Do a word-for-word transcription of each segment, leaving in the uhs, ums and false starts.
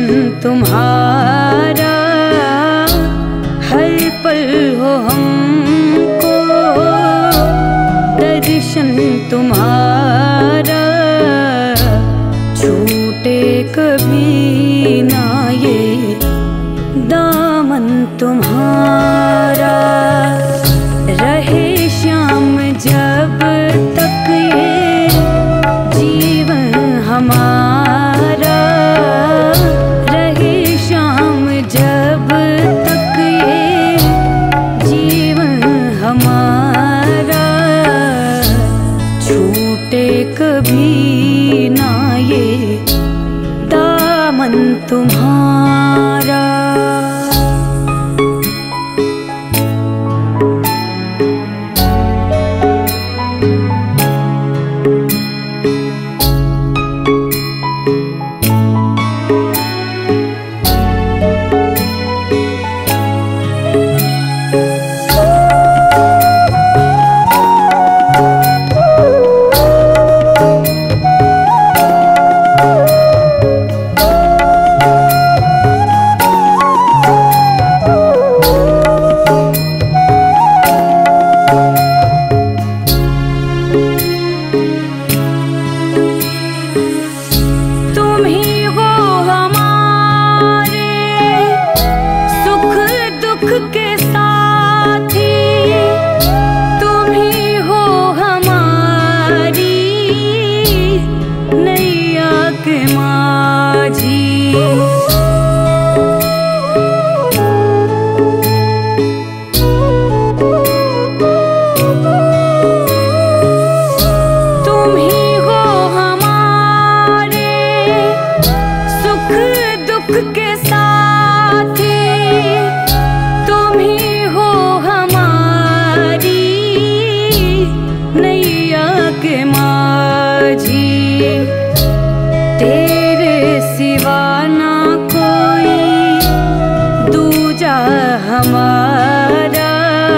तुम्हारा हर पल हो हमको दर्शन तुम्हारा, छूटे कभी ना ये दामन तुम्हारा। रहे श्याम जब तक ये जीवन हमारा, रहे श्याम जब तक ये जीवन हमारा, छूटे कभी ना ये दामन तुम्हारा। हमारा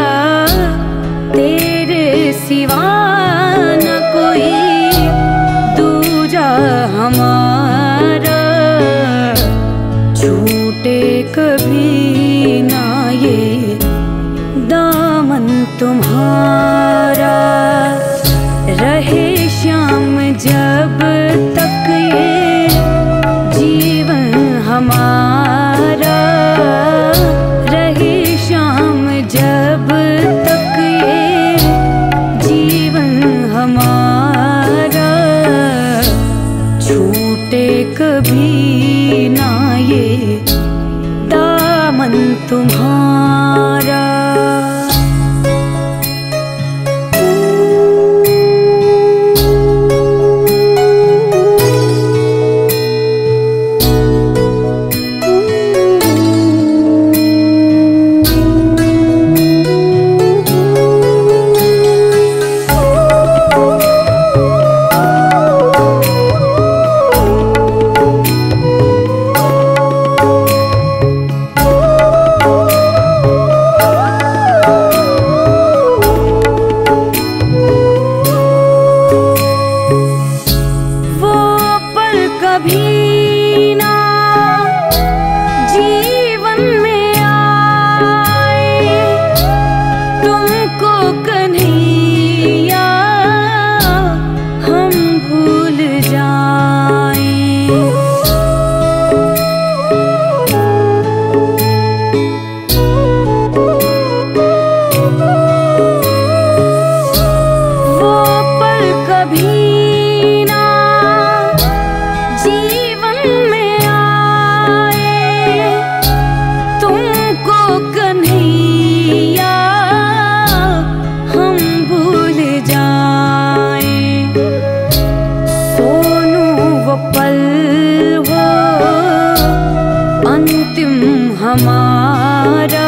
तेरे सिवा न कोई दूजा हमारा, छूटे कभी ना ये दामन तुम्हारा। रहे श्याम जब तक ये जीवन हमारा, जब तक ये जीवन हमारा, छूटे कभी ना ये दामन तुम्हारा। हमारा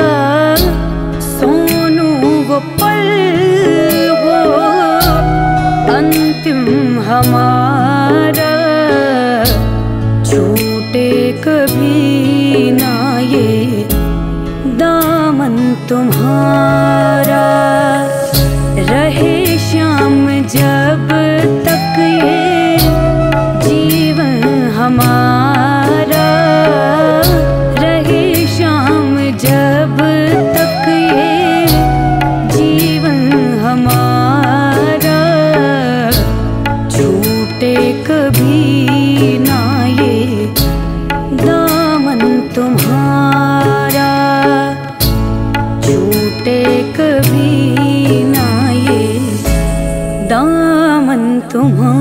सोनू वो पल वो अंतिम हमारा, छूटे कभी ना ये दामन तुम्हारा। रहे श्याम जब तक ये जीवन हमारा, तुम्हारा, छूटे कभी ना ये दामन तुम्हारा।